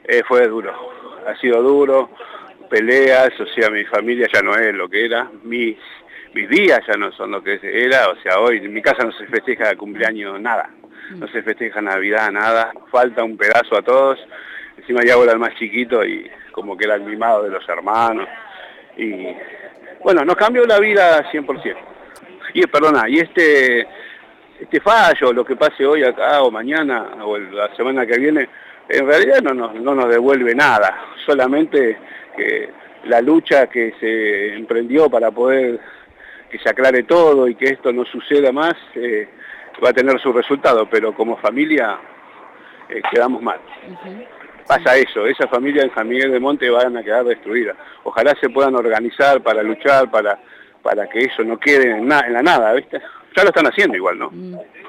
Fue duro, ha sido duro, peleas, o sea, mi familia ya no es lo que era, mis días ya no son lo que era, o sea, hoy en mi casa no se festeja cumpleaños, nada, no se festeja Navidad, nada, falta un pedazo a todos, encima ya ahora el más chiquito y como que era el mimado de los hermanos, y bueno, nos cambió la vida 100%. Y perdona, y este fallo, lo que pase hoy acá o mañana o la semana que viene, en realidad no nos devuelve nada, solamente que la lucha que se emprendió para poder que se aclare todo y que esto no suceda más, va a tener su resultado, pero como familia quedamos mal. Pasa eso, esa familia en San Miguel de Monte van a quedar destruidas. Ojalá se puedan organizar para luchar, para que eso no quede en la nada, ¿viste? Ya lo están haciendo igual, ¿no?